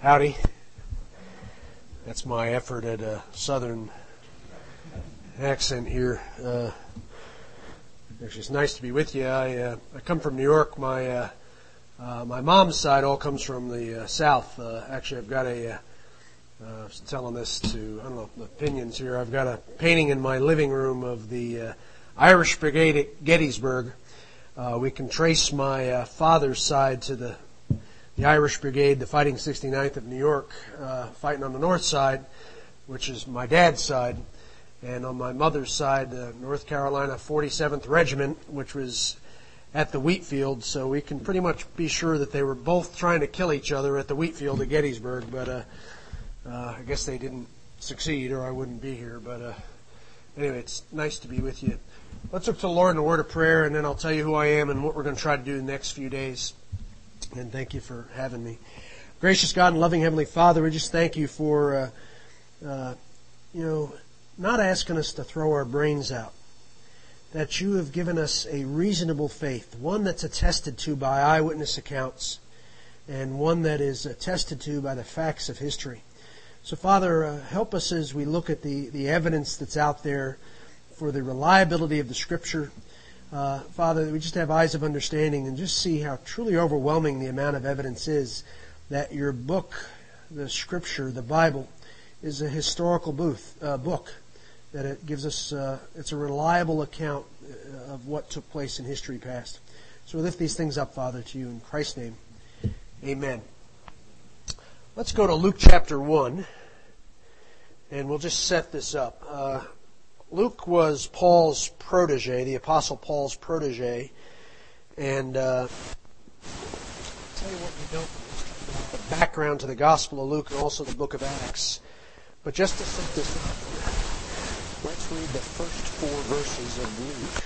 Howdy. That's my effort at a southern accent here. Actually, it's nice to be with you. I come from New York. My mom's side all comes from the south. Actually, I've got telling this to, I don't know, the opinions here. I've got a painting in my living room of the Irish Brigade at Gettysburg. We can trace my father's side to the Irish Brigade, the Fighting 69th of New York, fighting on the north side, which is my dad's side. And on my mother's side, the North Carolina 47th Regiment, which was at the wheat field. So we can pretty much be sure that they were both trying to kill each other at the wheat field at Gettysburg. But I guess they didn't succeed, or I wouldn't be here. But anyway, it's nice to be with you. Let's look to the Lord in a word of prayer, and then I'll tell you who I am and what we're going to try to do the next few days. And thank you for having me. Gracious God and loving Heavenly Father, we just thank you for, not asking us to throw our brains out. That you have given us a reasonable faith, one that's attested to by eyewitness accounts, and one that is attested to by the facts of history. So, Father, help us as we look at the evidence that's out there for the reliability of the Scripture. Father, we just have eyes of understanding and just see how truly overwhelming the amount of evidence is that your book, the Scripture, the Bible, is a historical book. That it gives us, it's a reliable account of what took place in history past. So we lift these things up, Father, to you in Christ's name. Amen. Let's go to Luke chapter 1, and we'll just set this up. Luke was Paul's protege, the Apostle Paul's protege, and I'll tell you what we know from the background to the Gospel of Luke and also the book of Acts. But just to set this up, let's read the first 4 verses of Luke.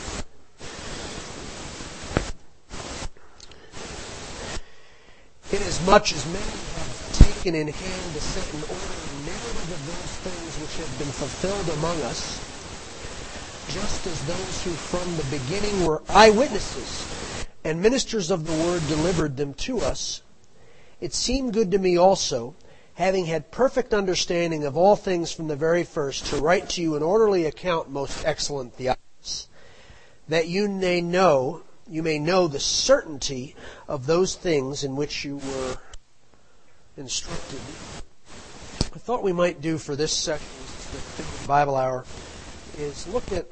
Inasmuch as many have taken in hand to set in order the narrative of those things which have been fulfilled among us, just as those who from the beginning were eyewitnesses and ministers of the word delivered them to us, it seemed good to me also, having had perfect understanding of all things from the very first, to write to you an orderly account, most excellent Theophilus, that you may know the certainty of those things in which you were instructed. I thought we might do for this section, the Bible Hour, is look at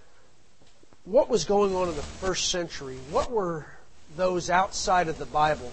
what was going on in the first century. What were those outside of the Bible,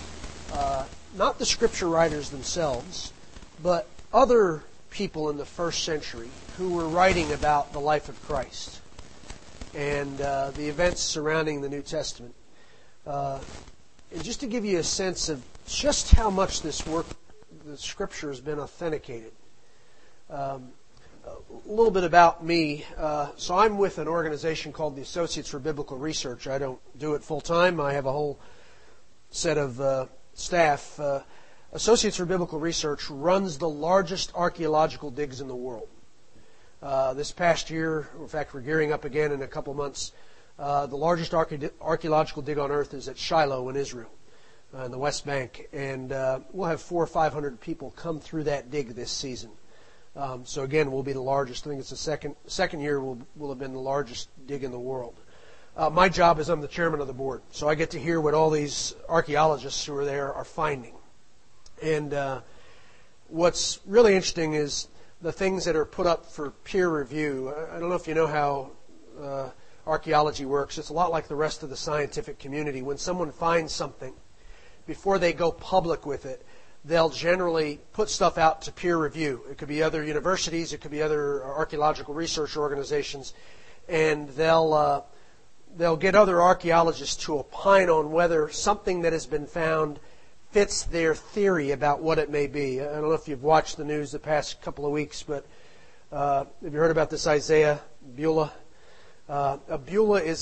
not the Scripture writers themselves, but other people in the first century who were writing about the life of Christ and the events surrounding the New Testament. And just to give you a sense of just how much this work, the Scripture, has been authenticated. A little bit about me. So I'm with an organization called the Associates for Biblical Research. I don't do it full time. I have a whole set of staff. Associates for Biblical Research runs the largest archaeological digs in the world. This past year, in fact, we're gearing up again in a couple months. The largest archaeological dig on earth is at Shiloh in Israel, in the West Bank, and we'll have 400 or 500 people come through that dig this season. So again, we'll be the largest. I think it's the second year will have been the largest dig in the world. My job is I'm the chairman of the board, so I get to hear what all these archaeologists who are there are finding. And what's really interesting is the things that are put up for peer review. I don't know if you know how archaeology works. It's a lot like the rest of the scientific community. When someone finds something, before they go public with it, they'll generally put stuff out to peer review. It could be other universities, it could be other archaeological research organizations, and they'll get other archaeologists to opine on whether something that has been found fits their theory about what it may be. I don't know if you've watched the news the past couple of weeks, but have you heard about this Isaiah Beulah? A Beulah is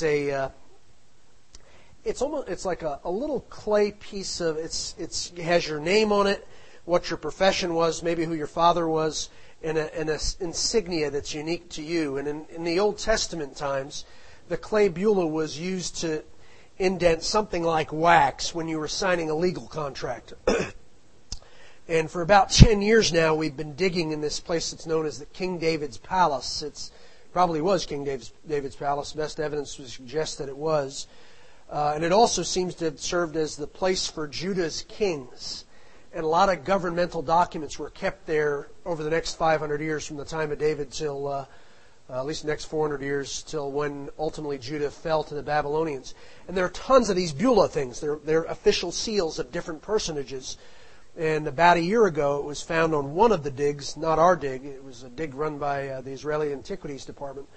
it's like a little clay piece of it has your name on it, what your profession was, maybe who your father was, and an insignia that's unique to you. And in the Old Testament times, the clay Beulah was used to indent something like wax when you were signing a legal contract. And for about 10 years now, we've been digging in this place that's known as the King David's Palace. It probably was King David's Palace. Best evidence would suggest that it was. And it also seems to have served as the place for Judah's kings. And a lot of governmental documents were kept there over the next 500 years from the time of David till at least the next 400 years till when ultimately Judah fell to the Babylonians. And there are tons of these Beulah things. They're official seals of different personages. And about a year ago, it was found on one of the digs, not our dig. It was a dig run by the Israeli Antiquities Department.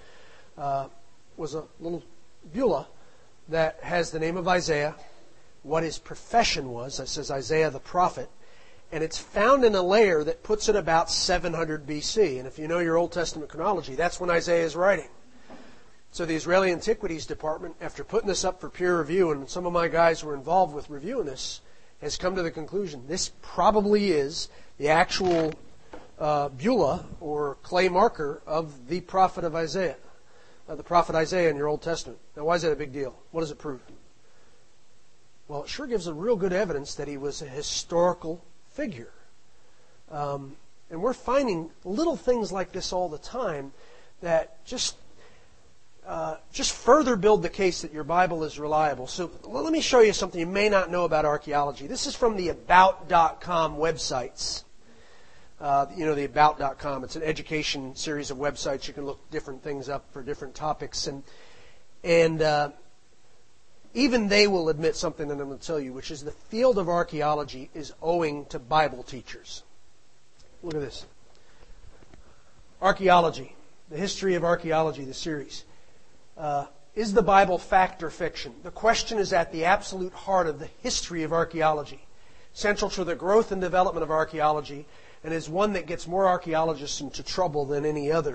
Was a little Beulah that has the name of Isaiah, what his profession was. It says Isaiah the prophet. And it's found in a layer that puts it about 700 BC. And if you know your Old Testament chronology, that's when Isaiah is writing. So the Israeli Antiquities Department, after putting this up for peer review, and some of my guys were involved with reviewing this, has come to the conclusion this probably is the actual Beulah or clay marker of the prophet of Isaiah, the prophet Isaiah in your Old Testament. Now, why is that a big deal? What does it prove? Well, it sure gives a real good evidence that he was a historical figure. And we're finding little things like this all the time that just further build the case that your Bible is reliable. So let me show you something you may not know about archaeology. This is from the About.com websites. The About.com. It's an education series of websites. You can look different things up for different topics. And even they will admit something that I'm going to tell you, which is the field of archaeology is owing to Bible teachers. Look at this. Archaeology. The history of archaeology, the series. Is the Bible fact or fiction? The question is at the absolute heart of the history of archaeology, central to the growth and development of archaeology, and is one that gets more archaeologists into trouble than any other.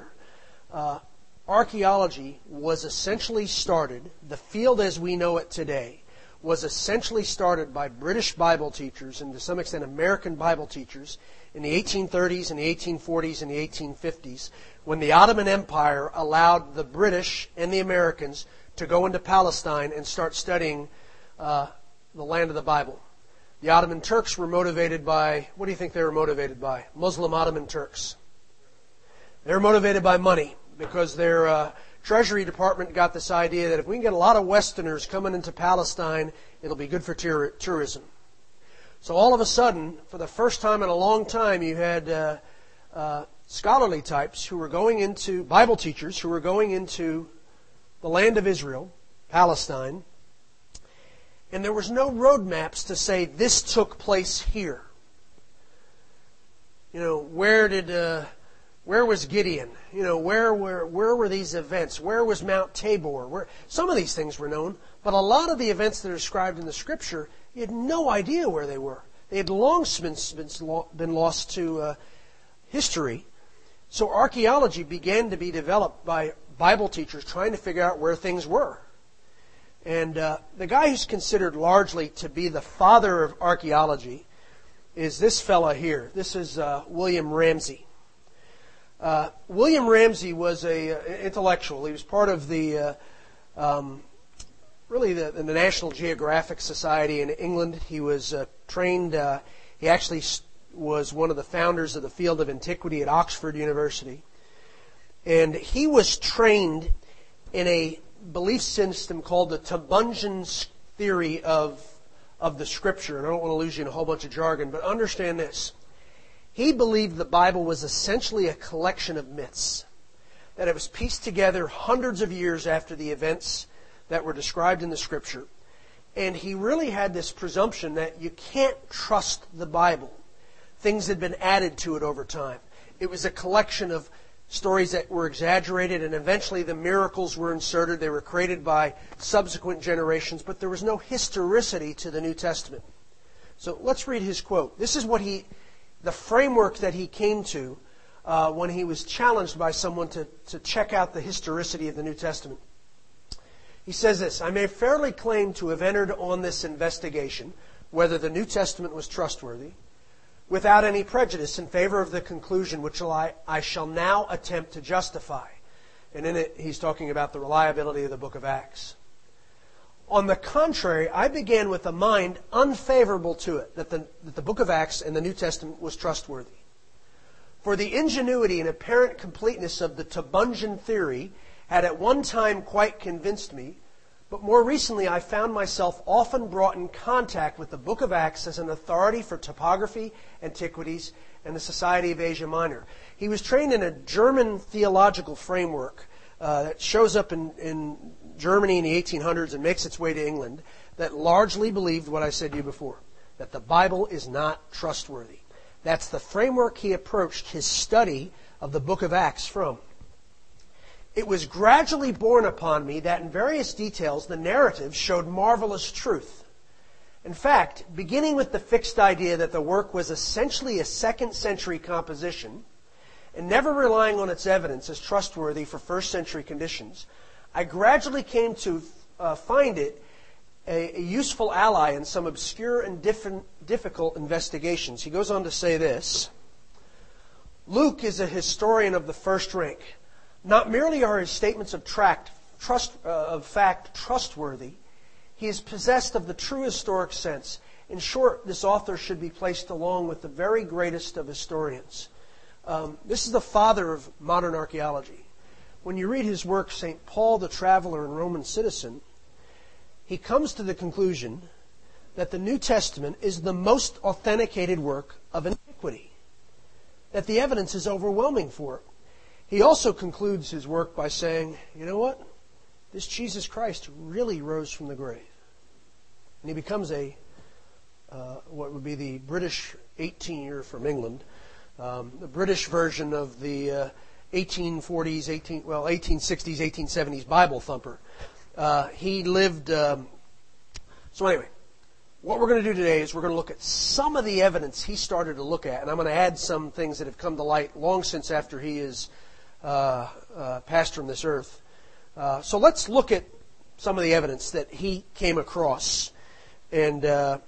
Archaeology was essentially started, the field as we know it today, was essentially started by British Bible teachers and to some extent American Bible teachers in the 1830s and the 1840s and the 1850s, when the Ottoman Empire allowed the British and the Americans to go into Palestine and start studying the land of the Bible. The Ottoman Turks were motivated by, what do you think they were motivated by? Muslim Ottoman Turks. They were motivated by money because their Treasury Department got this idea that if we can get a lot of Westerners coming into Palestine, it'll be good for tourism. So all of a sudden, for the first time in a long time, you had scholarly types who were going into, Bible teachers who were going into the land of Israel, Palestine, and there was no road maps to say this took place here. You know, where was Gideon? You know, where were these events? Where was Mount Tabor? Some of these things were known, but a lot of the events that are described in the Scripture, you had no idea where they were. They had long since been lost to history. So archaeology began to be developed by Bible teachers trying to figure out where things were. And the guy who's considered largely to be the father of archaeology is this fella here. This is William Ramsay. William Ramsay was an intellectual. He was part of the the National Geographic Society in England. He was trained. He actually was one of the founders of the field of antiquity at Oxford University, and he was trained in a belief system called the Tubungian theory of the Scripture. And I don't want to lose you in a whole bunch of jargon, but understand this. He believed the Bible was essentially a collection of myths, that it was pieced together hundreds of years after the events that were described in the Scripture. And he really had this presumption that you can't trust the Bible. Things had been added to it over time. It was a collection of stories that were exaggerated, and eventually the miracles were inserted. They were created by subsequent generations, but there was no historicity to the New Testament. So let's read his quote. This is what the framework that he came to when he was challenged by someone to check out the historicity of the New Testament. He says this: I may fairly claim to have entered on this investigation, whether the New Testament was trustworthy, without any prejudice in favor of the conclusion which I shall now attempt to justify. And in it, he's talking about the reliability of the book of Acts. On the contrary, I began with a mind unfavorable to it, that the book of Acts and the New Testament was trustworthy. For the ingenuity and apparent completeness of the Tubungian theory had at one time quite convinced me, but more recently I found myself often brought in contact with the book of Acts as an authority for topography, antiquities, and the Society of Asia Minor. He was trained in a German theological framework that shows up in Germany in the 1800s and makes its way to England, that largely believed what I said to you before, that the Bible is not trustworthy. That's the framework he approached his study of the book of Acts from. It was gradually borne upon me that in various details the narrative showed marvelous truth. In fact, beginning with the fixed idea that the work was essentially a second century composition, and never relying on its evidence as trustworthy for first century conditions, I gradually came to find it a useful ally in some obscure and difficult investigations. He goes on to say this: Luke is a historian of the first rank. Not merely are his statements of fact trustworthy, he is possessed of the true historic sense. In short, this author should be placed along with the very greatest of historians. This is the father of modern archaeology. When you read his work, St. Paul the Traveler and Roman Citizen, he comes to the conclusion that the New Testament is the most authenticated work of antiquity, that the evidence is overwhelming for it. He also concludes his work by saying, you know what? This Jesus Christ really rose from the grave. And he becomes what would be the British 18-year from England, the British version of the 1840s, 1860s, 1870s Bible thumper. He lived... So anyway, what we're going to do today is we're going to look at some of the evidence he started to look at, and I'm going to add some things that have come to light long since after he is passed from this earth. So let's look at some of the evidence that he came across. And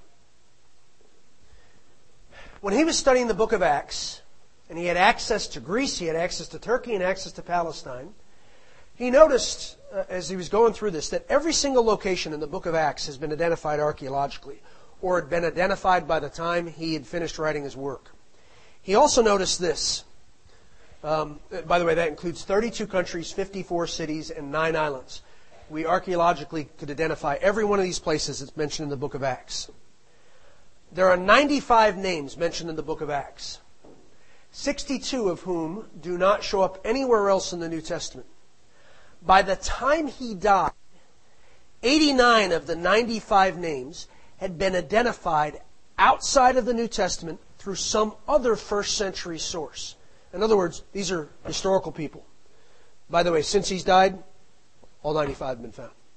when he was studying the book of Acts, and he had access to Greece, he had access to Turkey, and access to Palestine, he noticed, as he was going through this, that every single location in the book of Acts has been identified archaeologically, or had been identified by the time he had finished writing his work. He also noticed this. By the way, that includes 32 countries, 54 cities, and 9 islands. We archaeologically could identify every one of these places that's mentioned in the book of Acts. There are 95 names mentioned in the book of Acts, 62 of whom do not show up anywhere else in the New Testament. By the time he died, 89 of the 95 names had been identified outside of the New Testament through some other first century source. In other words, these are historical people. By the way, since he's died, all 95 have been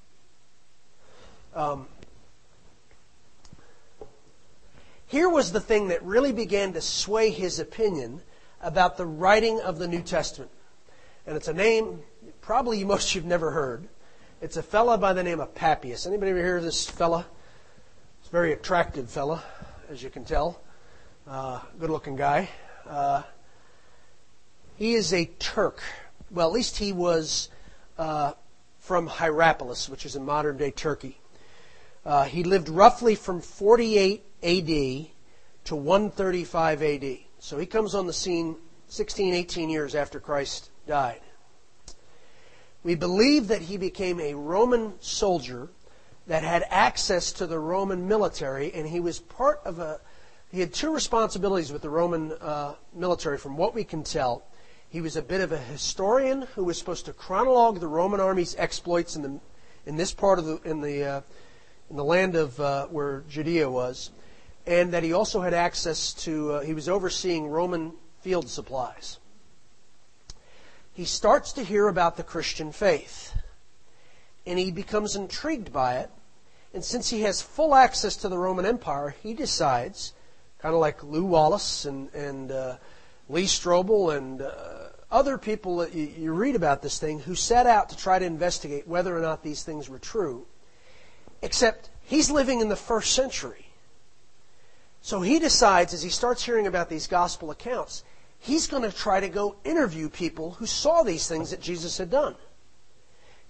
found. Here was the thing that really began to sway his opinion about the writing of the New Testament. And it's a name probably most you've never heard. It's a fella by the name of Papias. Anybody ever hear of this fella? It's a very attractive fella, as you can tell. Good-looking guy. He is a Turk. Well, at least he was from Hierapolis, which is in modern-day Turkey. He lived roughly from 48 A.D. to 135 A.D. So he comes on the scene 16, 18 years after Christ died. We believe that he became a Roman soldier that had access to the Roman military, and he was part of he had two responsibilities with the Roman military from what we can tell. He was a bit of a historian who was supposed to chronologue the Roman army's exploits in this part of the land of where Judea was, and that he also had access to. He was overseeing Roman field supplies. He starts to hear about the Christian faith, and he becomes intrigued by it. And since he has full access to the Roman Empire, he decides, kind of like Lew Wallace and Lee Strobel and other people that you read about this thing, who set out to try to investigate whether or not these things were true. Except he's living in the first century. So he decides, as he starts hearing about these gospel accounts, he's going to try to go interview people who saw these things that Jesus had done.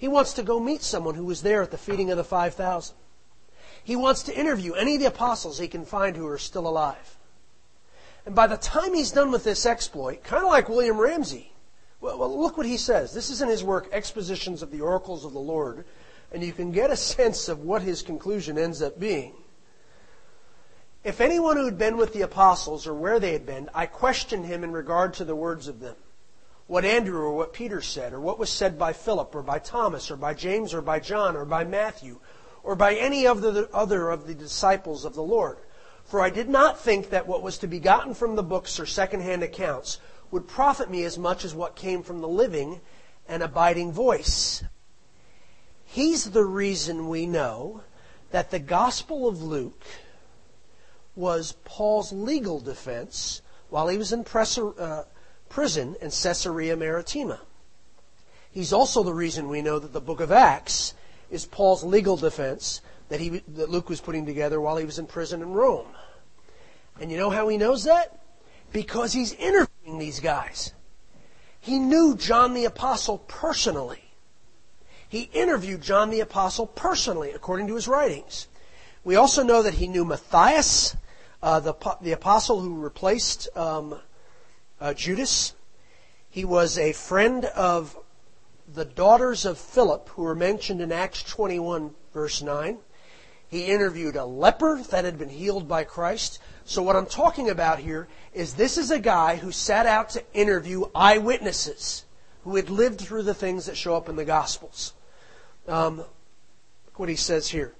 He wants to go meet someone who was there at the feeding of the 5,000. He wants to interview any of the apostles he can find who are still alive. And by the time he's done with this exploit, kind of like William Ramsey, well, look what he says. This is in his work, Expositions of the Oracles of the Lord, and you can get a sense of what his conclusion ends up being. If anyone who had been with the apostles or where they had been, I questioned him in regard to the words of them. What Andrew or what Peter said, or what was said by Philip, or by Thomas, or by James, or by John, or by Matthew, or by any of the other of the disciples of the Lord. For I did not think that what was to be gotten from the books or second-hand accounts would profit me as much as what came from the living and abiding voice. He's the reason we know that the Gospel of Luke was Paul's legal defense while he was in prison in Caesarea Maritima. He's also the reason we know that the book of Acts is Paul's legal defense that Luke was putting together while he was in prison in Rome. And you know how he knows that? Because he's interviewing these guys. He knew John the Apostle personally. He interviewed John the Apostle personally, according to his writings. We also know that he knew Matthias, the apostle who replaced Judas. He was a friend of the daughters of Philip, who are mentioned in Acts 21, verse 9. He interviewed a leper that had been healed by Christ. So what I'm talking about here is this is a guy who set out to interview eyewitnesses who had lived through the things that show up in the Gospels. Look what he says here.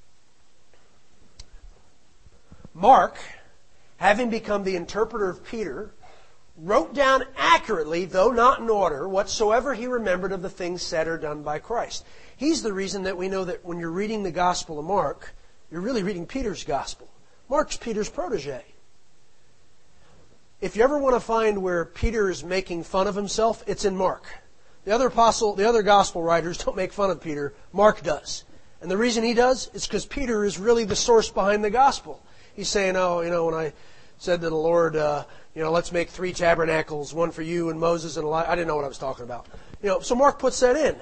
Mark, having become the interpreter of Peter, wrote down accurately, though not in order, whatsoever he remembered of the things said or done by Christ. He's the reason that we know that when you're reading the Gospel of Mark, you're really reading Peter's Gospel. Mark's Peter's protege. If you ever want to find where Peter is making fun of himself, it's in Mark. The other Gospel writers don't make fun of Peter. Mark does. And the reason he does is because Peter is really the source behind the Gospel. He's saying, when I said to the Lord, let's make 3 tabernacles, one for you and Moses and Elijah. I didn't know what I was talking about. So Mark puts that in.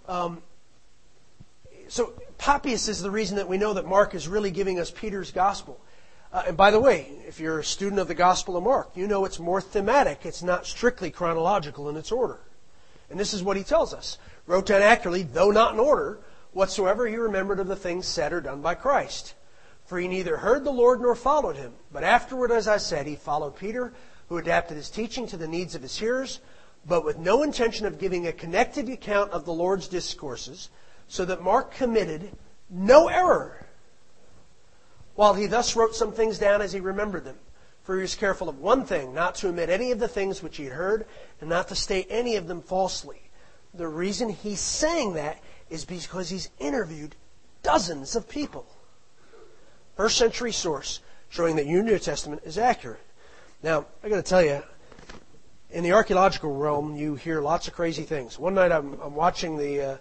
So Papias is the reason that we know that Mark is really giving us Peter's Gospel. And by the way, if you're a student of the Gospel of Mark, you know it's more thematic. It's not strictly chronological in its order. And this is what he tells us. Wrote down accurately, though not in order, whatsoever he remembered of the things said or done by Christ. For he neither heard the Lord nor followed him. But afterward, as I said, he followed Peter, who adapted his teaching to the needs of his hearers, but with no intention of giving a connected account of the Lord's discourses, so that Mark committed no error, while he thus wrote some things down as he remembered them. For he was careful of one thing, not to omit any of the things which he had heard, and not to state any of them falsely. The reason he's saying that is because he's interviewed dozens of people. First century source showing that your New Testament is accurate. Now, I got to tell you, in the archaeological realm, you hear lots of crazy things. One night I'm watching the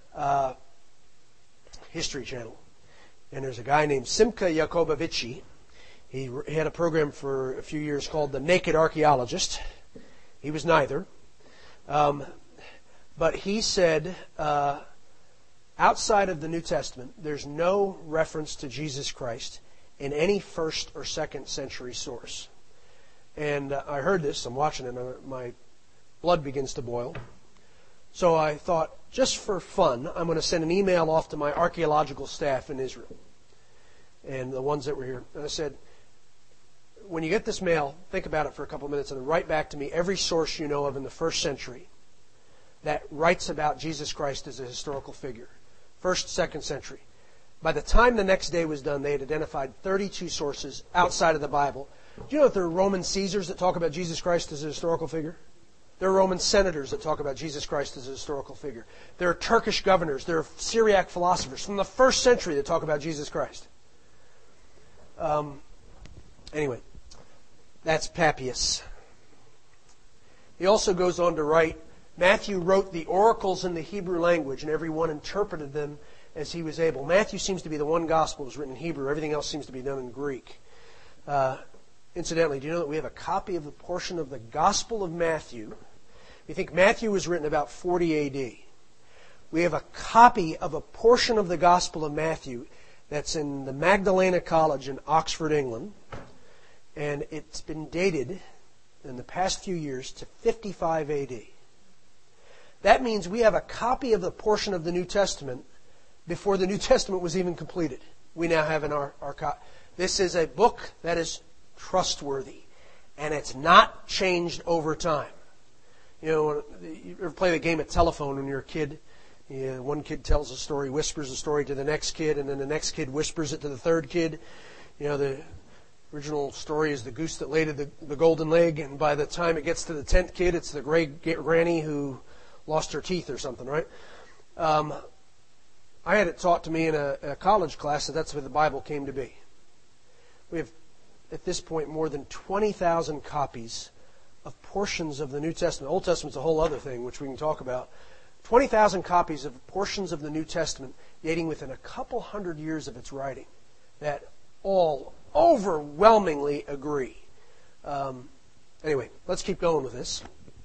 History Channel, and there's a guy named Simcha Jacobovici. He had a program for a few years called The Naked Archaeologist. He was neither. But he said, outside of the New Testament, there's no reference to Jesus Christ in any first or second century source. And I heard this, I'm watching it, and my blood begins to boil. So I thought, just for fun, I'm going to send an email off to my archaeological staff in Israel, and the ones that were here. And I said, when you get this mail, think about it for a couple of minutes and then write back to me every source you know of in the first century that writes about Jesus Christ as a historical figure. First, second century. By the time the next day was done, they had identified 32 sources outside of the Bible. Do you know that there are Roman Caesars that talk about Jesus Christ as a historical figure? There are Roman senators that talk about Jesus Christ as a historical figure. There are Turkish governors. There are Syriac philosophers from the first century that talk about Jesus Christ. Anyway, that's Papias. He also goes on to write, Matthew wrote the oracles in the Hebrew language, and everyone interpreted them as he was able. Matthew seems to be the one gospel that was written in Hebrew. Everything else seems to be done in Greek. Incidentally, do you know that we have a copy of the portion of the Gospel of Matthew? We think Matthew was written about 40 A.D. We have a copy of a portion of the Gospel of Matthew that's in the Magdalena College in Oxford, England. And it's been dated in the past few years to 55 AD. That means we have a copy of the portion of the New Testament before the New Testament was even completed. We now have in our copy. This is a book that is trustworthy, and it's not changed over time. You know, you ever play the game of telephone when you're a kid? One kid tells a story, whispers a story to the next kid, and then the next kid whispers it to the third kid. You know, the original story is the goose that laid the golden egg, and by the time it gets to the 10th kid, it's the gray granny who lost her teeth or something, right? I had it taught to me in a college class that that's where the Bible came to be. We have, at this point, more than 20,000 copies of portions of the New Testament. Old Testament's a whole other thing, which we can talk about. 20,000 copies of portions of the New Testament dating within a couple hundred years of its writing that all overwhelmingly agree. Anyway, let's keep going with this.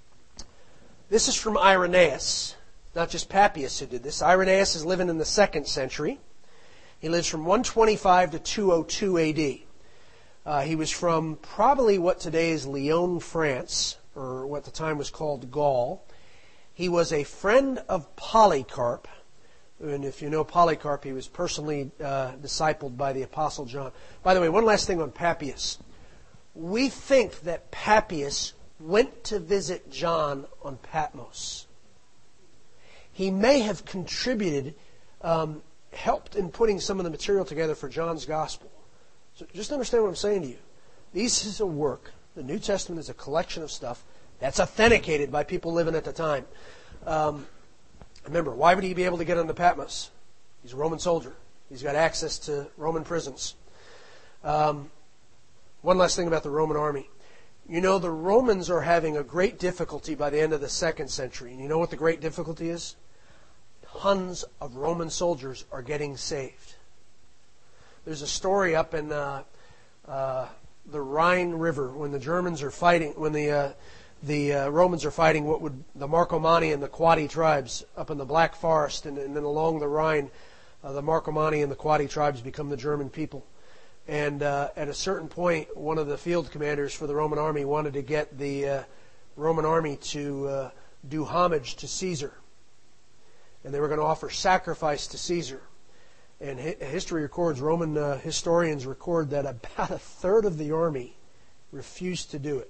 This is from Irenaeus, not just Papias who did this. Irenaeus is living in the 2nd century. He lives from 125 to 202 AD. He was from probably what today is Lyon, France, or what at the time was called Gaul. He was a friend of Polycarp. And if you know Polycarp, he was personally discipled by the Apostle John. By the way, one last thing on Papias. We think that Papias went to visit John on Patmos. He may have contributed, helped in putting some of the material together for John's Gospel. So just understand what I'm saying to you. This is a work. The New Testament is a collection of stuff that's authenticated by people living at the time. Remember, why would he be able to get onto Patmos? He's a Roman soldier. He's got access to Roman prisons. One last thing about the Roman army. You know, the Romans are having a great difficulty by the end of the 2nd century. And you know what the great difficulty is? Tons of Roman soldiers are getting saved. There's a story up in the Rhine River when the Germans are fighting, when the Romans are fighting the Marcomanni and the Quadi tribes up in the Black Forest, and then along the Rhine, the Marcomanni and the Quadi tribes become the German people. And at a certain point, one of the field commanders for the Roman army wanted to get the Roman army to do homage to Caesar. And they were going to offer sacrifice to Caesar. And history records, Roman historians record that about a third of the army refused to do it.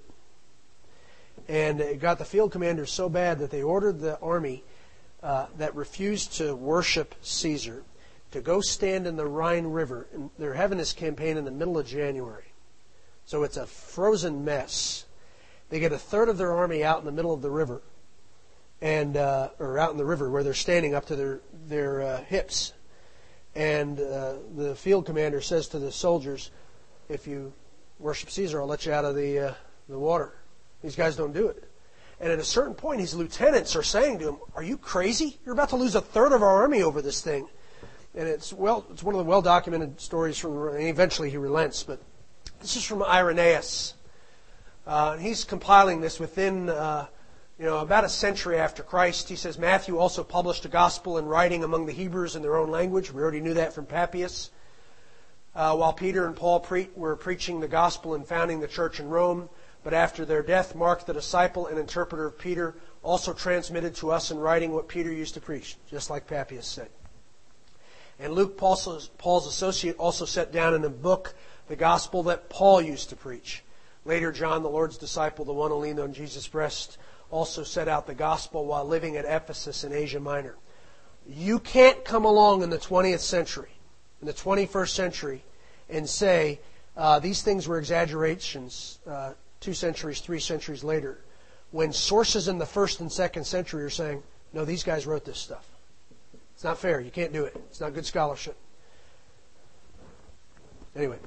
And it got the field commanders so bad that they ordered the army that refused to worship Caesar to go stand in the Rhine River. And they're having this campaign in the middle of January. So it's a frozen mess. They get a third of their army out in the middle of the river, and or out in the river where they're standing up to their hips. And the field commander says to the soldiers, if you worship Caesar, I'll let you out of the water. These guys don't do it. And at a certain point, his lieutenants are saying to him, are you crazy? You're about to lose a third of our army over this thing. And it's one of the well-documented stories and eventually he relents. But this is from Irenaeus. He's compiling this within, about a century after Christ. He says, Matthew also published a gospel in writing among the Hebrews in their own language. We already knew that from Papias. While Peter and Paul were preaching the gospel and founding the church in Rome, but after their death, Mark, the disciple and interpreter of Peter, also transmitted to us in writing what Peter used to preach, just like Papias said. And Luke, Paul's associate, also set down in a book the gospel that Paul used to preach. Later, John, the Lord's disciple, the one who leaned on Jesus' breast, also set out the gospel while living at Ephesus in Asia Minor. You can't come along in the 20th century, in the 21st century, and say these things were exaggerations 2 centuries, 3 centuries later, when sources in the 1st and 2nd century are saying, no, these guys wrote this stuff. It's not fair. You can't do it. It's not good scholarship. Anyway.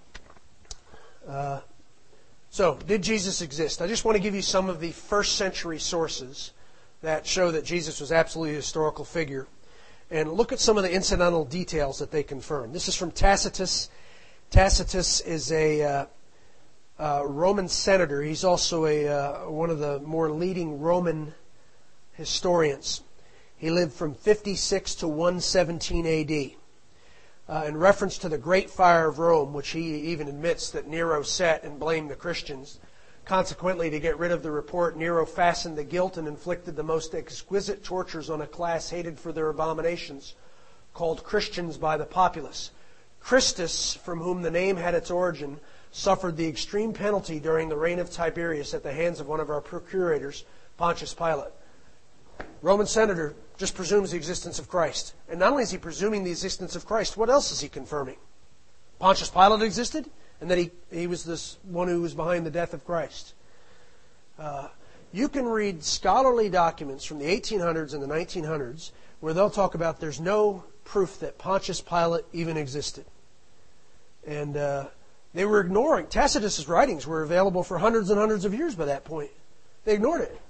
So, did Jesus exist? I just want to give you some of the 1st century sources that show that Jesus was absolutely a historical figure. And look at some of the incidental details that they confirm. This is from Tacitus. Tacitus is a Roman senator. He's also one of the more leading Roman historians. He lived from 56 to 117 A.D. In reference to the Great Fire of Rome, which he even admits that Nero set and blamed the Christians. Consequently, to get rid of the report, Nero fastened the guilt and inflicted the most exquisite tortures on a class hated for their abominations, called Christians by the populace. Christus, from whom the name had its origin, suffered the extreme penalty during the reign of Tiberius at the hands of one of our procurators, Pontius Pilate. Roman senator just presumes the existence of Christ. And not only is he presuming the existence of Christ, what else is he confirming? Pontius Pilate existed, and that he was this one who was behind the death of Christ. You can read scholarly documents from the 1800s and the 1900s where they'll talk about there's no proof that Pontius Pilate even existed. And they were ignoring. Tacitus' writings were available for hundreds and hundreds of years by that point. They ignored it.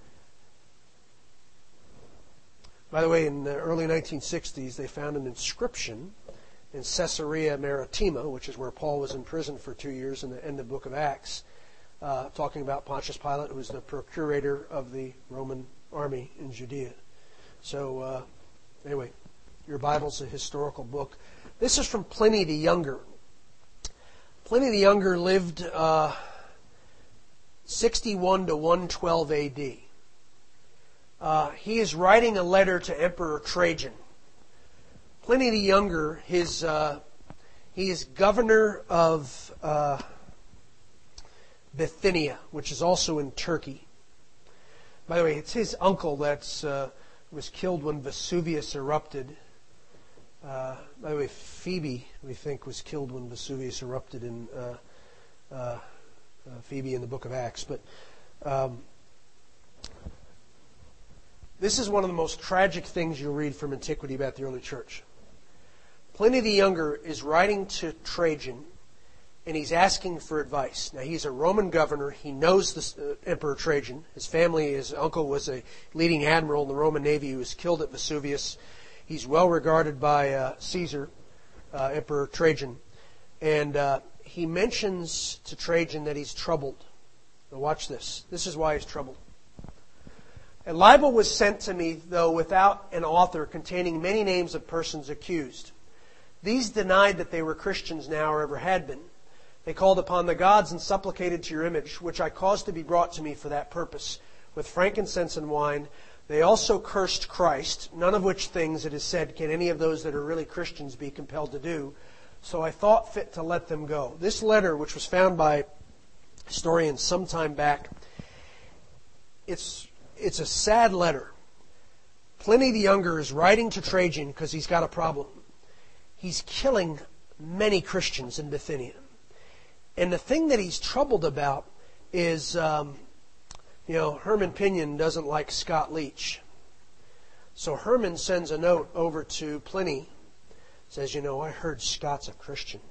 By the way, in the early 1960s, they found an inscription in Caesarea Maritima, which is where Paul was in prison for 2 years in the end of the book of Acts, talking about Pontius Pilate, who was the procurator of the Roman army in Judea. So, anyway, your Bible's a historical book. This is from Pliny the Younger. Pliny the Younger lived 61 to 112 A.D. He is writing a letter to Emperor Trajan. Pliny the Younger, he is governor of Bithynia, which is also in Turkey. By the way, it's his uncle that was killed when Vesuvius erupted. By the way, Phoebe, we think, was killed when Vesuvius erupted in Phoebe in the book of Acts. But this is one of the most tragic things you'll read from antiquity about the early church. Pliny the Younger is writing to Trajan, and he's asking for advice. Now, he's a Roman governor. He knows the Emperor Trajan. His family, his uncle was a leading admiral in the Roman Navy who was killed at Vesuvius. He's well regarded by Caesar, Emperor Trajan. And he mentions to Trajan that he's troubled. Now, watch this. This is why he's troubled. A libel was sent to me, though without an author, containing many names of persons accused. These denied that they were Christians now or ever had been. They called upon the gods and supplicated to your image, which I caused to be brought to me for that purpose, with frankincense and wine. They also cursed Christ, none of which things, it is said, can any of those that are really Christians be compelled to do. So I thought fit to let them go. This letter, which was found by historians some time back, it's a sad letter. Pliny the Younger is writing to Trajan because he's got a problem. He's killing many Christians in Bithynia. And the thing that he's troubled about is, Herman Pinion doesn't like Scott Leach. So Herman sends a note over to Pliny, says, I heard Scott's a Christian.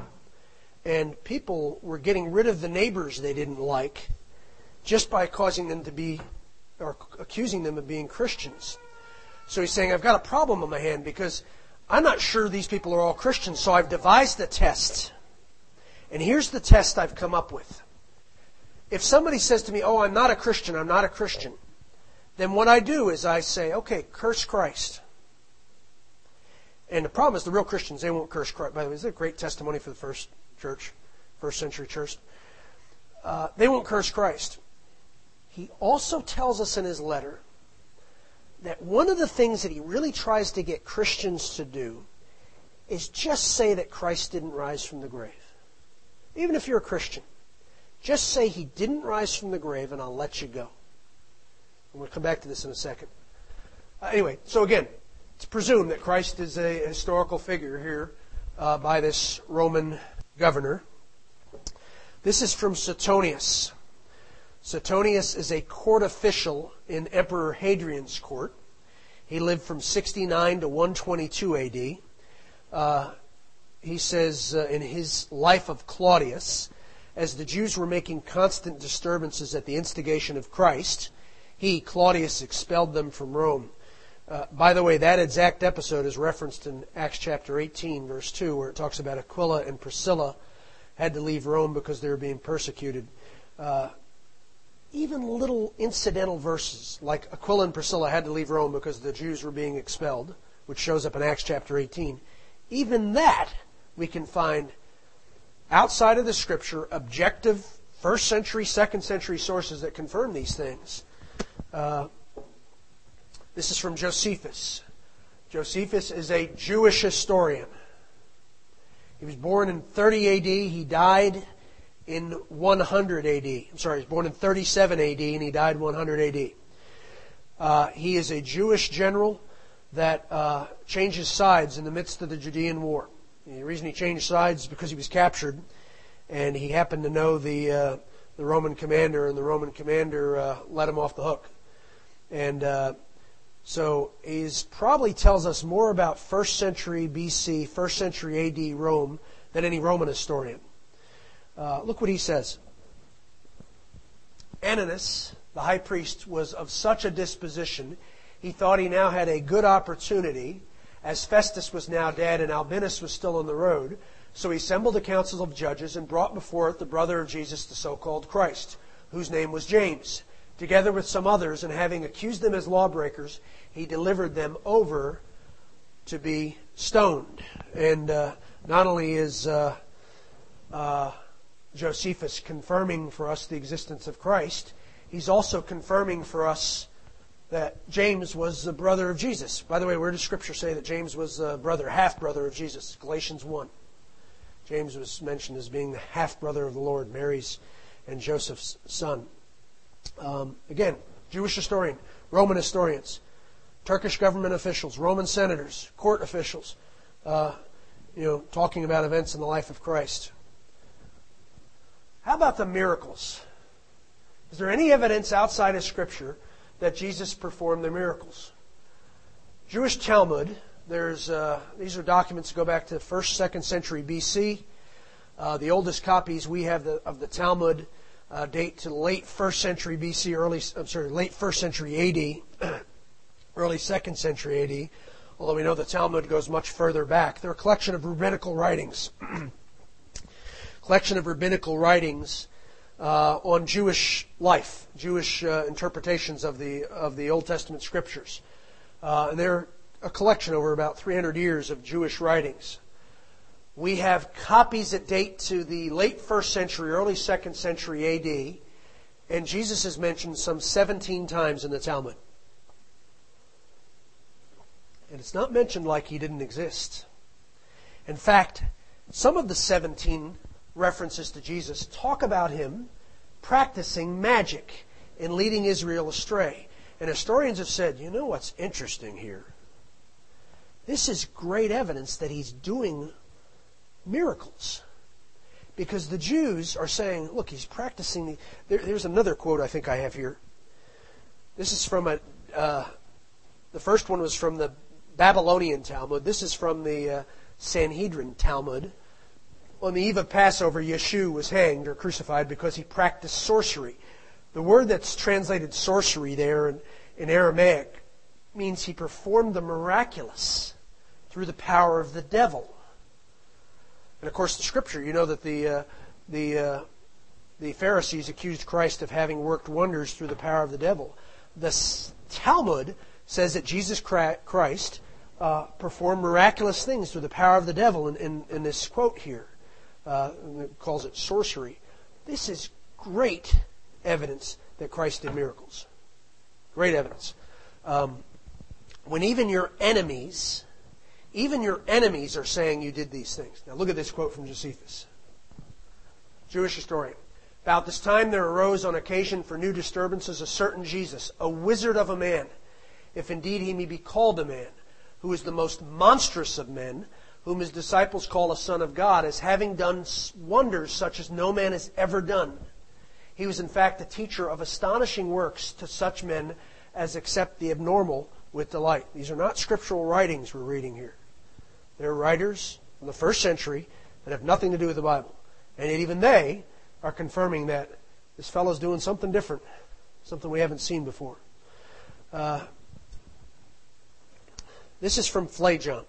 And people were getting rid of the neighbors they didn't like just by causing them to be, or accusing them of being Christians. So he's saying, I've got a problem on my hand because I'm not sure these people are all Christians, so I've devised a test. And here's the test I've come up with. If somebody says to me, I'm not a Christian, then what I do is I say, okay, curse Christ. And the problem is the real Christians, they won't curse Christ. By the way, is that a great testimony for the first century church? They won't curse Christ. He also tells us in his letter that one of the things that he really tries to get Christians to do is just say that Christ didn't rise from the grave. Even if you're a Christian, just say he didn't rise from the grave and I'll let you go. And we'll come back to this in a second. Anyway, so again, it's presumed that Christ is a historical figure here by this Roman governor. This is from Suetonius. Suetonius is a court official in Emperor Hadrian's court. He lived from 69 to 122 A.D. He says in his Life of Claudius, as the Jews were making constant disturbances at the instigation of Christ, he, Claudius, expelled them from Rome. By the way, that exact episode is referenced in Acts chapter 18, verse 2, where it talks about Aquila and Priscilla had to leave Rome because they were being persecuted. even little incidental verses, like Aquila and Priscilla had to leave Rome because the Jews were being expelled, which shows up in Acts chapter 18, even that we can find outside of the Scripture objective first century, second century sources that confirm these things. This is from Josephus. Josephus is a Jewish historian. He was born in 30 A.D. He died in 100 A.D. I'm sorry, he was born in 37 A.D. and he died 100 A.D. He is a Jewish general that changes sides in the midst of the Judean War. The reason he changed sides is because he was captured, and he happened to know the Roman commander, and the Roman commander let him off the hook. And so he probably tells us more about 1st century BC, 1st century AD Rome than any Roman historian. Look what he says. Ananus, the high priest, was of such a disposition, he thought he now had a good opportunity, as Festus was now dead and Albinus was still on the road. So he assembled the council of judges and brought before it the brother of Jesus, the so-called Christ, whose name was James, together with some others, and having accused them as lawbreakers, he delivered them over to be stoned. And not only is Josephus confirming for us the existence of Christ, he's also confirming for us that James was the brother of Jesus. By the way, where does Scripture say that James was the brother, half-brother of Jesus? Galatians 1. James was mentioned as being the half-brother of the Lord, Mary's and Joseph's son. Again, Jewish historian, Roman historians, Turkish government officials, Roman senators, court officials, talking about events in the life of Christ. How about the miracles? Is there any evidence outside of Scripture that Jesus performed the miracles? Jewish Talmud, these are documents that go back to the 1st, 2nd century BC. The oldest copies we have of the Talmud date to late 1st century BC, late 1st century AD, early 2nd century AD, although we know the Talmud goes much further back. They're a collection of rabbinical writings. On Jewish life, Jewish interpretations of the Old Testament Scriptures. And they're a collection over about 300 years of Jewish writings. We have copies that date to the late 1st century, early 2nd century AD, and Jesus is mentioned some 17 times in the Talmud. And it's not mentioned like he didn't exist. In fact, some of the 17 references to Jesus talk about him practicing magic and leading Israel astray. And historians have said, you know what's interesting here? This is great evidence that he's doing miracles. Because the Jews are saying, look, he's practicing. There's another quote I think I have here. This is from the first one was from the Babylonian Talmud. This is from the Sanhedrin Talmud. On the eve of Passover, Yeshua was hanged or crucified because he practiced sorcery. The word that's translated sorcery there in Aramaic means he performed the miraculous through the power of the devil. And of course, the Scripture, you know that the Pharisees accused Christ of having worked wonders through the power of the devil. The Talmud says that Jesus Christ performed miraculous things through the power of the devil in this quote here. It calls it sorcery. This is great evidence that Christ did miracles. Great evidence. When even your enemies are saying you did these things. Now look at this quote from Josephus, Jewish historian. About this time there arose on occasion for new disturbances a certain Jesus, a wizard of a man, if indeed he may be called a man, who is the most monstrous of men, whom his disciples call a son of God, as having done wonders such as no man has ever done. He was in fact a teacher of astonishing works to such men as accept the abnormal with delight. These are not scriptural writings we're reading here. They're writers from the 1st century that have nothing to do with the Bible. And yet even they are confirming that this fellow's doing something different, something we haven't seen before. This is from Phlegon.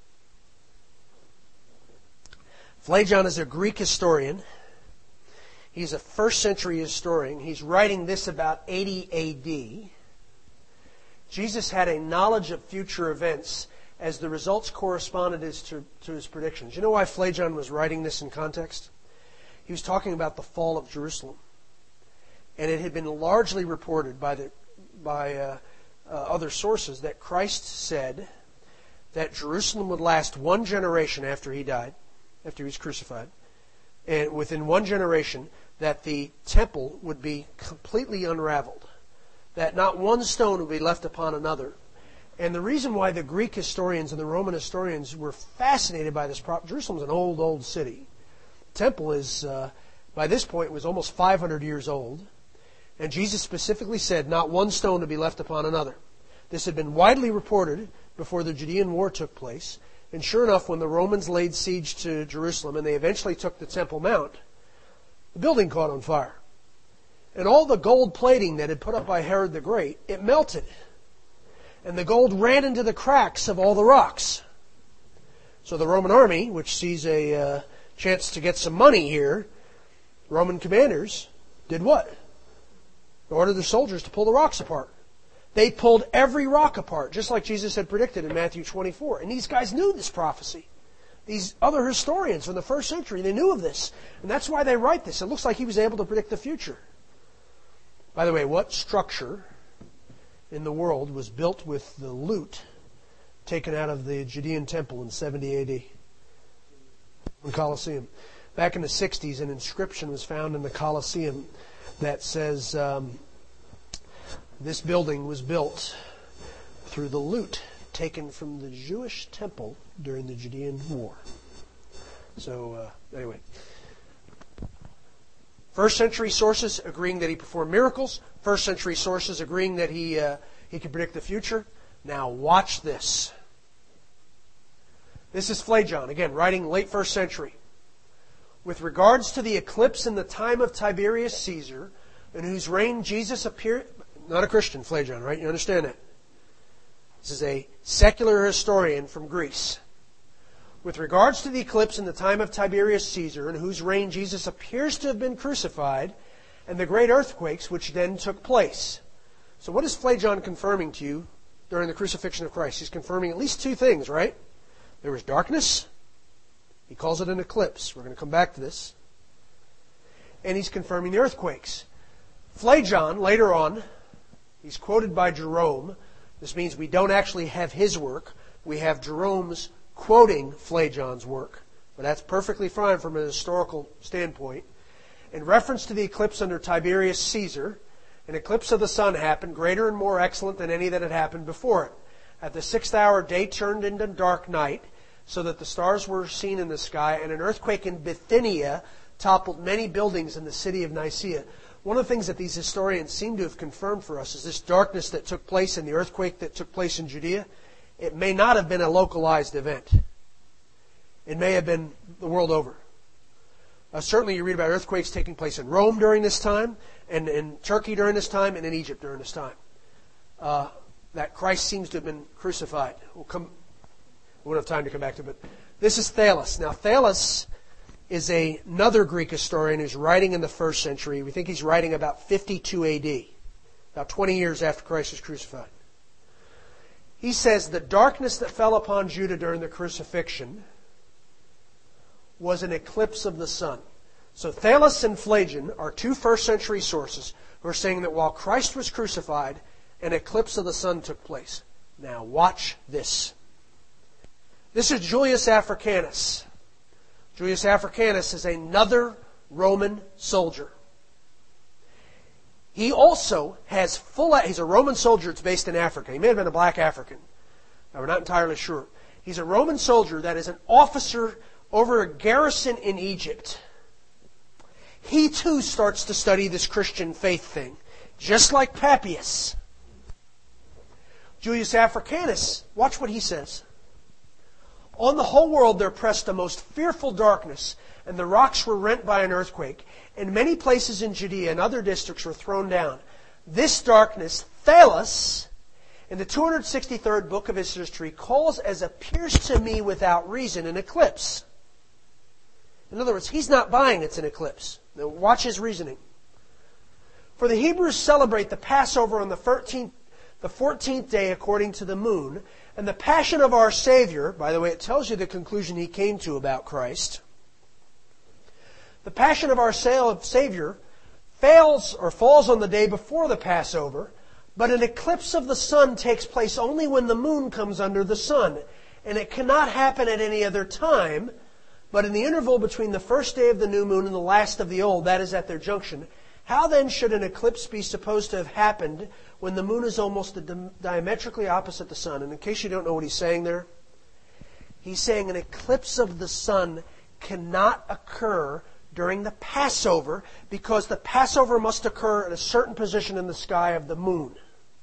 Phlegon is a Greek historian. He's a first century historian. He's writing this about 80 A.D. Jesus had a knowledge of future events as the results corresponded to his predictions. You know why Phlegon was writing this in context? He was talking about the fall of Jerusalem. And it had been largely reported by other sources that Christ said that Jerusalem would last one generation after he died, after he was crucified. And within one generation, that the temple would be completely unraveled. That not one stone would be left upon another. And the reason why the Greek historians and the Roman historians were fascinated by this Jerusalem's an old city. The temple is, by this point, was almost 500 years old. And Jesus specifically said, not one stone to be left upon another. This had been widely reported before the Judean War took place. And sure enough, when the Romans laid siege to Jerusalem and they eventually took the Temple Mount, the building caught on fire. And all the gold plating that had put up by Herod the Great, it melted. And the gold ran into the cracks of all the rocks. So the Roman army, which sees a chance to get some money here, Roman commanders did what? They ordered their soldiers to pull the rocks apart. They pulled every rock apart, just like Jesus had predicted in Matthew 24. And these guys knew this prophecy. These other historians from the first century, they knew of this. And that's why they write this. It looks like he was able to predict the future. By the way, what structure in the world was built with the loot taken out of the Judean temple in 70 A.D.? The Colosseum. Back in the 60s, an inscription was found in the Colosseum that says this building was built through the loot taken from the Jewish temple during the Judean War. So, anyway. First century sources agreeing that he performed miracles. First century sources agreeing that he could predict the future. Now watch this. This is Phlegon, again, writing late first century. With regards to the eclipse in the time of Tiberius Caesar, in whose reign Jesus appeared... Not a Christian, Phlegon, right? You understand that? This is a secular historian from Greece. With regards to the eclipse in the time of Tiberius Caesar, in whose reign Jesus appears to have been crucified, and the great earthquakes which then took place. So what is Phlegon confirming to you during the crucifixion of Christ? He's confirming at least two things, right? There was darkness. He calls it an eclipse. We're going to come back to this. And he's confirming the earthquakes. Phlegon, later on, he's quoted by Jerome. This means we don't actually have his work. We have Jerome's quoting Phlegon's work. But that's perfectly fine from a historical standpoint. In reference to the eclipse under Tiberius Caesar, an eclipse of the sun happened, greater and more excellent than any that had happened before it. At the 6th hour, day turned into dark night, so that the stars were seen in the sky, and an earthquake in Bithynia toppled many buildings in the city of Nicaea. One of the things that these historians seem to have confirmed for us is this darkness that took place and the earthquake that took place in Judea. It may not have been a localized event. It may have been the world over. Certainly you read about earthquakes taking place in Rome during this time, and in Turkey during this time, and in Egypt during this time. That Christ seems to have been crucified. We won't have time to come back to it, but this is Thales. Now Thales is another Greek historian who's writing in the first century. We think he's writing about 52 A.D., about 20 years after Christ was crucified. He says the darkness that fell upon Judah during the crucifixion was an eclipse of the sun. So Thales and Phlegon are two first century sources who are saying that while Christ was crucified, an eclipse of the sun took place. Now watch this. This is Julius Africanus. Julius Africanus is another Roman soldier. He also has he's a Roman soldier that's based in Africa. He may have been a black African. We're not entirely sure. He's a Roman soldier that is an officer over a garrison in Egypt. He too starts to study this Christian faith thing, just like Papias. Julius Africanus, watch what he says. On the whole world there pressed a most fearful darkness, and the rocks were rent by an earthquake, and many places in Judea and other districts were thrown down. This darkness, Thales, in the 263rd book of his history, calls as appears to me without reason an eclipse. In other words, he's not buying it's an eclipse. Now watch his reasoning. For the Hebrews celebrate the Passover on the 14th day according to the moon, and the passion of our Savior, by the way, it tells you the conclusion he came to about Christ. The passion of our Savior falls on the day before the Passover, but an eclipse of the sun takes place only when the moon comes under the sun, and it cannot happen at any other time, but in the interval between the first day of the new moon and the last of the old, that is at their junction. How then should an eclipse be supposed to have happened when the moon is almost diametrically opposite the sun? And in case you don't know what he's saying there, he's saying an eclipse of the sun cannot occur during the Passover because the Passover must occur at a certain position in the sky of the moon.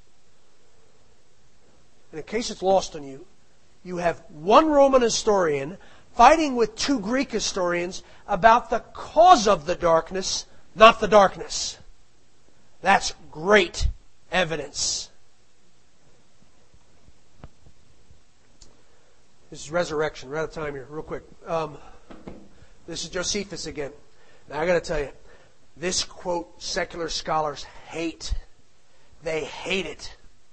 And in case it's lost on you, you have one Roman historian fighting with two Greek historians about the cause of the darkness, not the darkness. That's great evidence. This is resurrection. We're out of time here. Real quick. This is Josephus again. Now I got to tell you, this quote secular scholars hate. They hate it.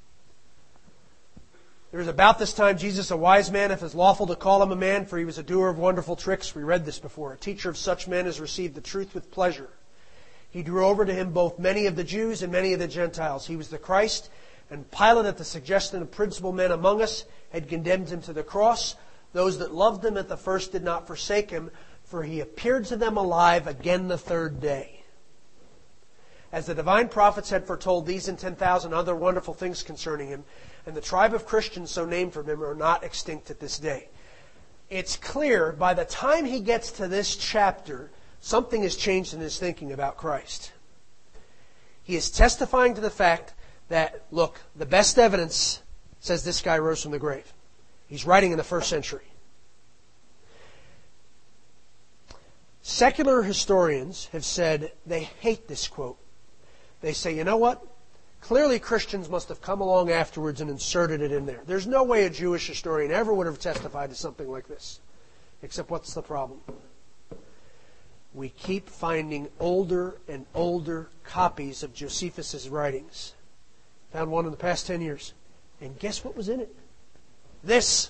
There was about this time Jesus, a wise man, if it's lawful to call him a man, for he was a doer of wonderful tricks. We read this before. A teacher of such men has received the truth with pleasure. He drew over to him both many of the Jews and many of the Gentiles. He was the Christ, and Pilate, at the suggestion of principal men among us, had condemned him to the cross. Those that loved him at the first did not forsake him, for he appeared to them alive again the third day. As the divine prophets had foretold these and 10,000 other wonderful things concerning him, and the tribe of Christians so named from him are not extinct at this day. It's clear by the time he gets to this chapter, something has changed in his thinking about Christ. He is testifying to the fact that, look, the best evidence says this guy rose from the grave. He's writing in the first century. Secular historians have said they hate this quote. They say, you know what? Clearly Christians must have come along afterwards and inserted it in there. There's no way a Jewish historian ever would have testified to something like this. Except what's the problem? We keep finding older and older copies of Josephus' writings. Found one in the past 10 years. And guess what was in it? This.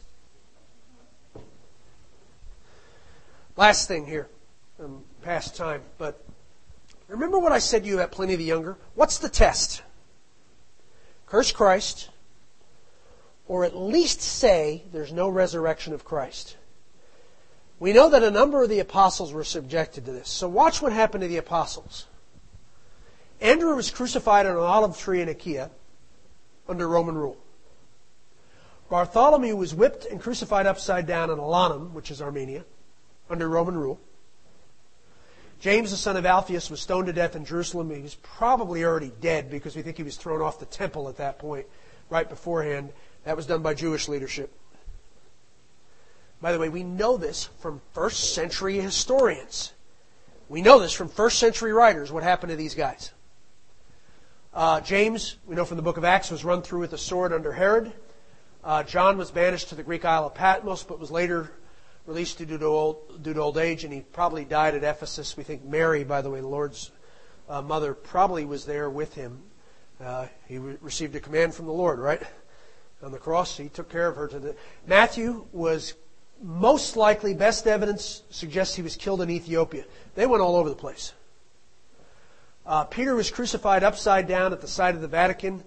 Last thing here. Past time. But remember what I said to you at Pliny the Younger? What's the test? Curse Christ, or at least say there's no resurrection of Christ. We know that a number of the apostles were subjected to this. So watch what happened to the apostles. Andrew was crucified on an olive tree in Achaia under Roman rule. Bartholomew was whipped and crucified upside down in Alanum, which is Armenia, under Roman rule. James, the son of Alphaeus, was stoned to death in Jerusalem. He was probably already dead because we think he was thrown off the temple at that point, right beforehand. That was done by Jewish leadership. By the way, we know this from first century historians. We know this from first century writers, what happened to these guys. James, we know from the book of Acts, was run through with a sword under Herod. John was banished to the Greek Isle of Patmos, but was later released due to old age, and he probably died at Ephesus. We think Mary, by the way, the Lord's mother, probably was there with him. He received a command from the Lord, right? On the cross, he took care of her. Matthew was most likely, best evidence suggests he was killed in Ethiopia. They went all over the place. Peter was crucified upside down at the site of the Vatican.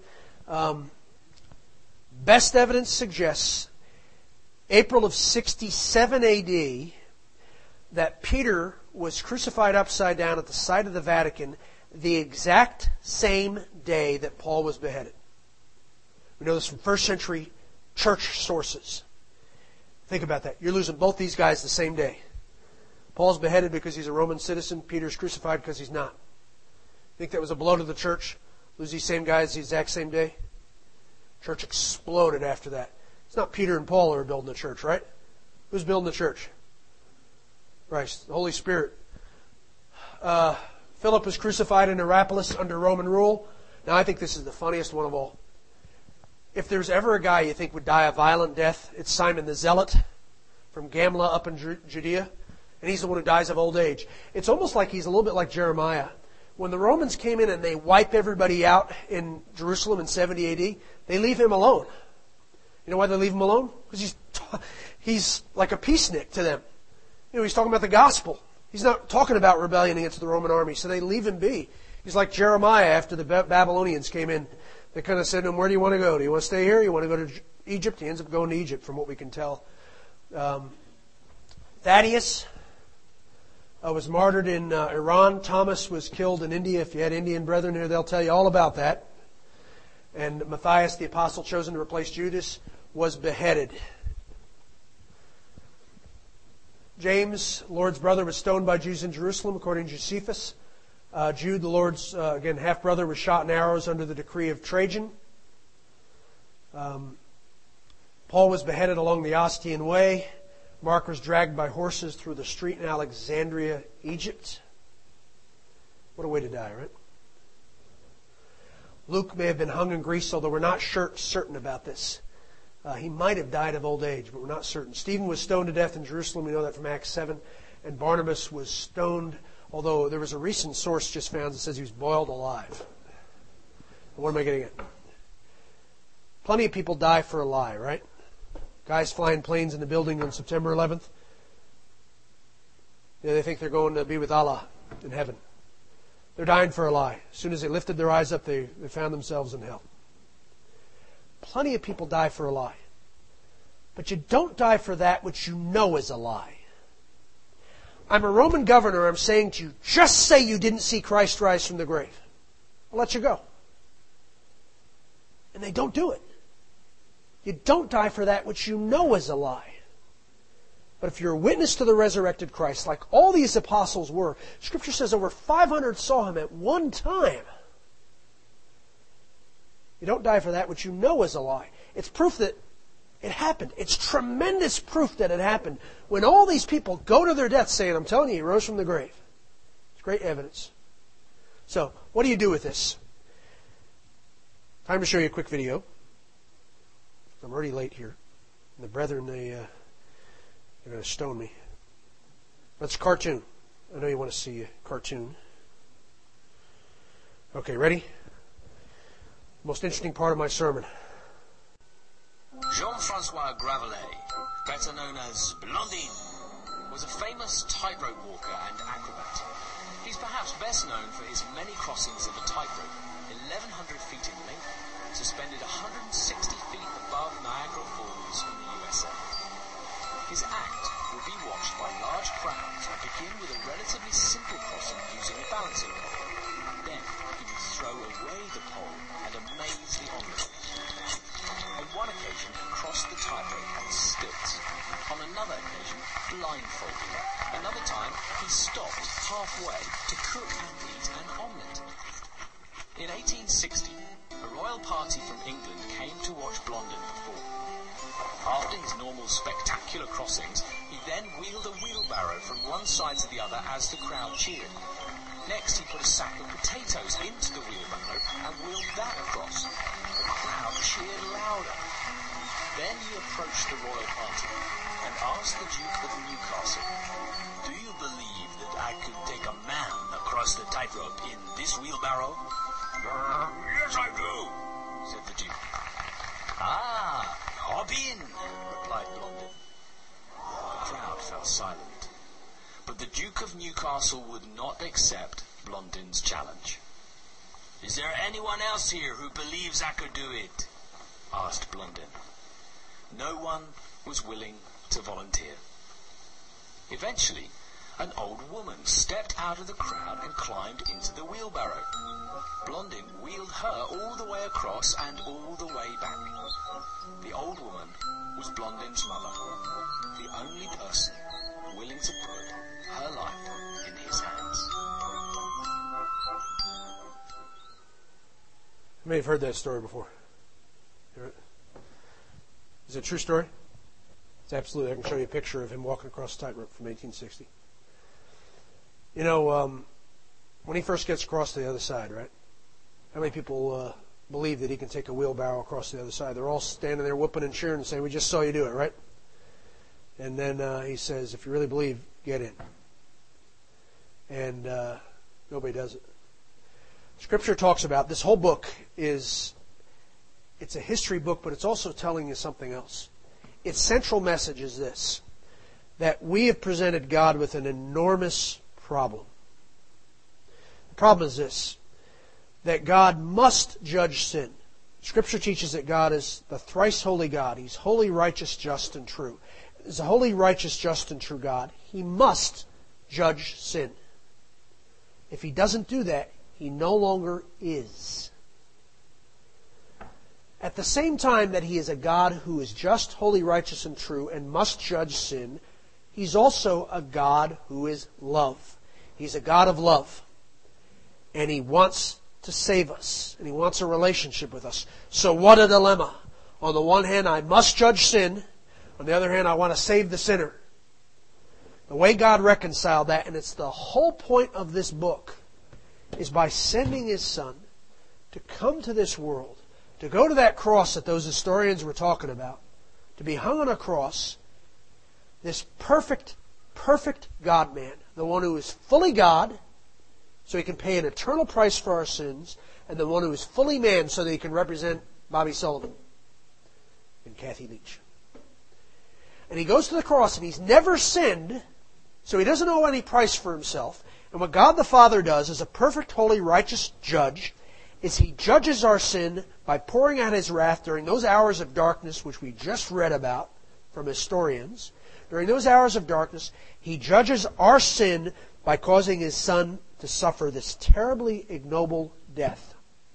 Best evidence suggests April of 67 AD that Peter was crucified upside down at the site of the Vatican the exact same day that Paul was beheaded. We know this from first century church sources. Think about that. You're losing both these guys the same day. Paul's beheaded because he's a Roman citizen. Peter's crucified because he's not. Think that was a blow to the church? Lose these same guys the exact same day? Church exploded after that. It's not Peter and Paul who are building the church, right? Who's building the church? Christ, the Holy Spirit. Philip was crucified in Hierapolis under Roman rule. Now I think this is the funniest one of all. If there's ever a guy you think would die a violent death, it's Simon the Zealot from Gamla up in Judea. And he's the one who dies of old age. It's almost like he's a little bit like Jeremiah. When the Romans came in and they wipe everybody out in Jerusalem in 70 AD, they leave him alone. You know why they leave him alone? Because he's like a peacenik to them. He's talking about the gospel. He's not talking about rebellion against the Roman army, so they leave him be. He's like Jeremiah after the Babylonians came in. They kind of said to him, where do you want to go? Do you want to stay here? You want to go to Egypt? He ends up going to Egypt, from what we can tell. Thaddeus was martyred in Iran. Thomas was killed in India. If you had Indian brethren here, they'll tell you all about that. And Matthias, the apostle chosen to replace Judas, was beheaded. James, Lord's brother, was stoned by Jews in Jerusalem, according to Josephus. Jude, the Lord's, again, half-brother, was shot in arrows under the decree of Trajan. Paul was beheaded along the Ostian Way. Mark was dragged by horses through the street in Alexandria, Egypt. What a way to die, right? Luke may have been hung in Greece, although we're not certain about this. He might have died of old age, but we're not certain. Stephen was stoned to death in Jerusalem. We know that from Acts 7. And Barnabas was stoned, although there was a recent source just found that says he was boiled alive. What am I getting at? Plenty of people die for a lie, right? Guys flying planes in the building on September 11th. They think they're going to be with Allah in heaven. They're dying for a lie. As soon as they lifted their eyes up, they found themselves in hell. Plenty of people die for a lie. But you don't die for that which you know is a lie. I'm a Roman governor. I'm saying to you, just say you didn't see Christ rise from the grave. I'll let you go. And they don't do it. You don't die for that which you know is a lie. But if you're a witness to the resurrected Christ, like all these apostles were, Scripture says over 500 saw Him at one time. You don't die for that which you know is a lie. It's proof that it happened. It's tremendous proof that it happened. When all these people go to their death saying, I'm telling you, He rose from the grave. It's great evidence. So, what do you do with this? Time to show you a quick video. I'm already late here. And the brethren, they're going to stone me. That's a cartoon. I know you want to see a cartoon. Okay, ready? Most interesting part of my sermon. Jean-Francois Gravelet, better known as Blondin, was a famous tightrope walker and acrobat. He's perhaps best known for his many crossings of a tightrope, 1,100 feet in length, suspended 160 feet above Niagara Falls in the USA. His act would be watched by large crowds and begin with a relatively simple crossing using a balancing pole. Then he would throw away the pole and amaze the onlookers. On one occasion he crossed the tightrope on stilts. On another occasion, blindfolded. Another time he stopped halfway to cook and eat an omelette. In 1860, a royal party from England came to watch Blondin perform. After his normal spectacular crossings, he then wheeled a wheelbarrow from one side to the other as the crowd cheered. Next, he put a sack of potatoes into the wheelbarrow and wheeled that across. The crowd cheered louder. Then he approached the royal party and asked the Duke of Newcastle, "Do you believe that I could take a man across the tightrope in this wheelbarrow?" "Yes, I do," said the Duke. "Ah, hop in," replied Blondin. The crowd fell silent. But the Duke of Newcastle would not accept Blondin's challenge. "Is there anyone else here who believes I could do it?" asked Blondin. No one was willing to volunteer. Eventually, an old woman stepped out of the crowd and climbed into the wheelbarrow. Blondin wheeled her all the way across and all the way back. The old woman was Blondin's mother, the only person willing to put her life in his hands. You may have heard that story before. Is it a true story? It's absolutely. I can show you a picture of him walking across the tightrope from 1860. You know, when he first gets across to the other side, right? How many people believe that he can take a wheelbarrow across to the other side? They're all standing there whooping and cheering and saying, "We just saw you do it," right? And then he says, "If you really believe get in. And nobody does it. Scripture talks about, this whole book it's a history book, but it's also telling you something else. Its central message is this, that we have presented God with an enormous problem. The problem is this, that God must judge sin. Scripture teaches that God is the thrice holy God. He's holy, righteous, just, and true. As a holy, righteous, just, and true God, He must judge sin. If He doesn't do that, He no longer is. At the same time that He is a God who is just, holy, righteous, and true, and must judge sin, He's also a God who is love. He's a God of love. And He wants to save us. And He wants a relationship with us. So what a dilemma. On the one hand, I must judge sin. On the other hand, I want to save the sinner. The way God reconciled that, and it's the whole point of this book, is by sending His Son to come to this world, to go to that cross that those historians were talking about, to be hung on a cross, this perfect God-man, the one who is fully God, so He can pay an eternal price for our sins, and the one who is fully man, so that He can represent Bobby Sullivan and Kathy Leach. And He goes to the cross, and He's never sinned, so He doesn't owe any price for Himself. And what God the Father does as a perfect, holy, righteous judge is He judges our sin by pouring out His wrath during those hours of darkness which we just read about from historians. During those hours of darkness, He judges our sin by causing His Son to suffer this terribly ignoble death.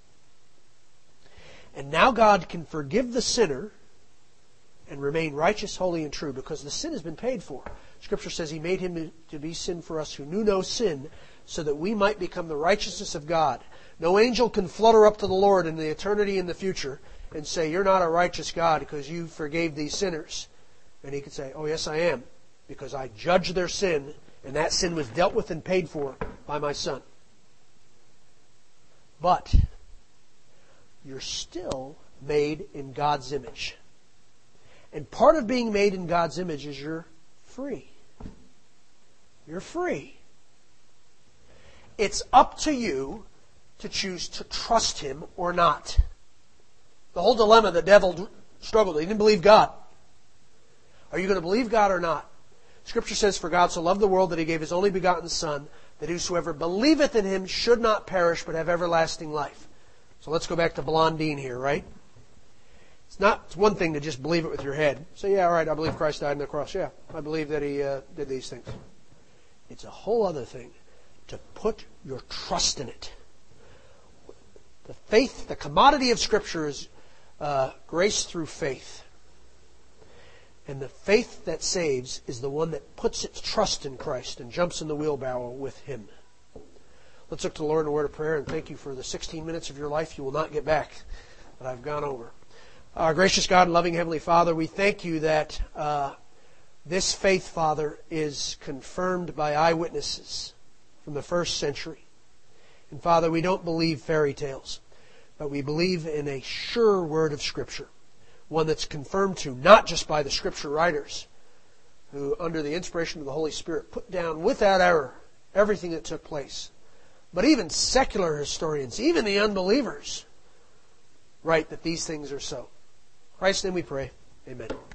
And now God can forgive the sinner and remain righteous, holy, and true because the sin has been paid for. Scripture says He made Him to be sin for us who knew no sin so that we might become the righteousness of God. No angel can flutter up to the Lord in the eternity in the future and say, you're not a righteous God because you forgave these sinners. And He could say, oh yes I am, because I judged their sin and that sin was dealt with and paid for by my Son. But you're still made in God's image. And part of being made in God's image is you're free. You're free. It's up to you to choose to trust Him or not. The whole dilemma the devil struggled with. He didn't believe God. Are you going to believe God or not? Scripture says, for God so loved the world that He gave His only begotten Son, that whosoever believeth in Him should not perish but have everlasting life. So let's go back to Blondine here, right? It's one thing to just believe it with your head. Say, yeah, all right, I believe Christ died on the cross. Yeah, I believe that He did these things. It's a whole other thing to put your trust in it. The faith, the commodity of Scripture is grace through faith. And the faith that saves is the one that puts its trust in Christ and jumps in the wheelbarrow with Him. Let's look to the Lord in a word of prayer and thank You for the 16 minutes of your life you will not get back that I've gone over. Our gracious God and loving Heavenly Father, we thank You that this faith, Father, is confirmed by eyewitnesses from the first century. And Father, we don't believe fairy tales, but we believe in a sure word of Scripture, one that's confirmed to not just by the Scripture writers, who under the inspiration of the Holy Spirit put down without error everything that took place, but even secular historians, even the unbelievers, write that these things are so. In Christ's name we pray. Amen.